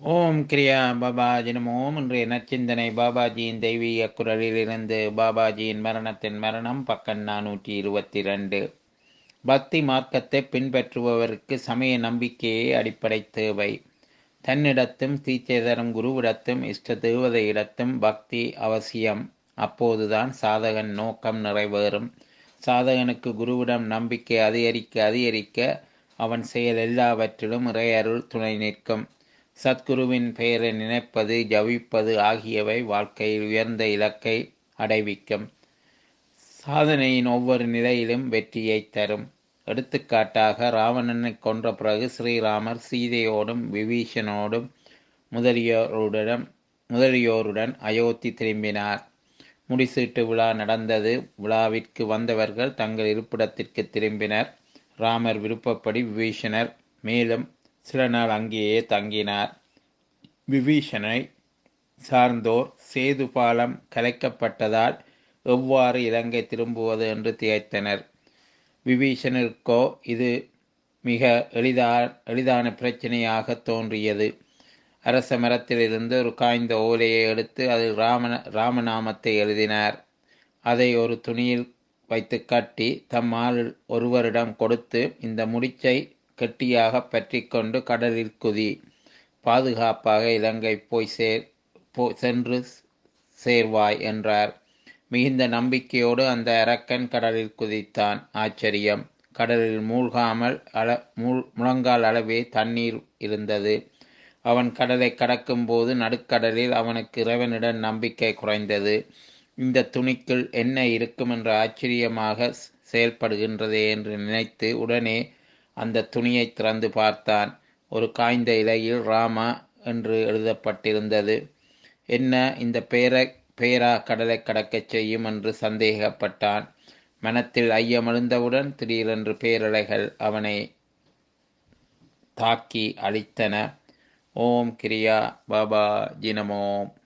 ஓம் கிரியா பாபாஜி நமோ. இன்றைய நற்சிந்தனை பாபாஜியின் தெய்வீக குரலிலிருந்து. பாபாஜியின் மரணத்தின் மரணம், பக்கம் 422. பக்தி மார்க்கத்தை பின்பற்றுபவருக்கு சமய நம்பிக்கையே அடிப்படை தேவை. தன்னிடத்தும் தீட்சை தரும் குருவிடத்தும் இஷ்ட தேவதையிடத்தும் பக்தி அவசியம். அப்போதுதான் சாதகன் நோக்கம் நிறைவேறும். சாதகனுக்கு குருவிடம் நம்பிக்கை அதிகரிக்க அதிகரிக்க அவன் செயல் எல்லாவற்றிலும் இறையருள் துணை நிற்கும். சத்குருவின் பெயரை நினைப்பது, ஜபிப்பது ஆகியவை வாழ்க்கையில் உயர்ந்த இலக்கை அடைவிக்கும். சாதனையின் ஒவ்வொரு நிலையிலும் வெற்றியை தரும். எடுத்துக்காட்டாக, ராவணனை கொன்ற பிறகு ஸ்ரீராமர் சீதையோடும் விபீஷணோடும் முதலியோருடன் அயோத்தி திரும்பினார். முடிசீட்டு விழா நடந்தது. விழாவிற்கு வந்தவர்கள் தங்கள் இருப்பிடத்திற்கு திரும்பினர். ராமர் விருப்பப்படி விபீஷணர் மேலும் சில நாள் அங்கேயே தங்கினார். விபீஷணை சார்ந்தோர் சேது பாலம் கலைக்கப்பட்டதால் எவ்வாறு இலங்கை திரும்புவது என்று திகைத்தனர். விபீஷணருக்கோ இது மிக எளிதான பிரச்சனையாக தோன்றியது. அரச மரத்திலிருந்து ஒரு காய்ந்த ஓலையை எடுத்து அதில் ராமநாமத்தை எழுதினார். அதை ஒரு துணியில் வைத்து கட்டி தம்மால் ஒருவரிடம் கொடுத்து, இந்த முடிச்சை கெட்டியாக பற்றி கொண்டு கடலில் குதி. பாதுகாப்பாக இலங்கை சென்று சேர்வாய் என்றார். மிகுந்த நம்பிக்கையோடு அந்த அரக்கன் கடலில் குதித்தான். ஆச்சரியம்! கடலில் மூழ்காமல் முழங்கால் அளவே தண்ணீர் இருந்தது. அவன் கடலை கடக்கும் போது நடுக்கடலில் அவனுக்கு இறைவனிடம் நம்பிக்கை குறைந்தது. இந்த துணிக்குள் என்ன இருக்கும் என்ற ஆச்சரியமாக செயல்படுகின்றதே என்று நினைத்து உடனே அந்த துணியை திறந்து பார்த்தான். ஒரு காய்ந்த இலையில் ராமா என்று எழுதப்பட்டிருந்தது. என்ன, இந்த பெயரா கடலை கடக்கச் செய்யும் என்று சந்தேகப்பட்டான். மனத்தில் ஐயமழுந்தவுடன் திடீரென்று பேரலைகள் அவனை தாக்கி அழித்தன. ஓம் கிரியா பாபாஜி நமோ.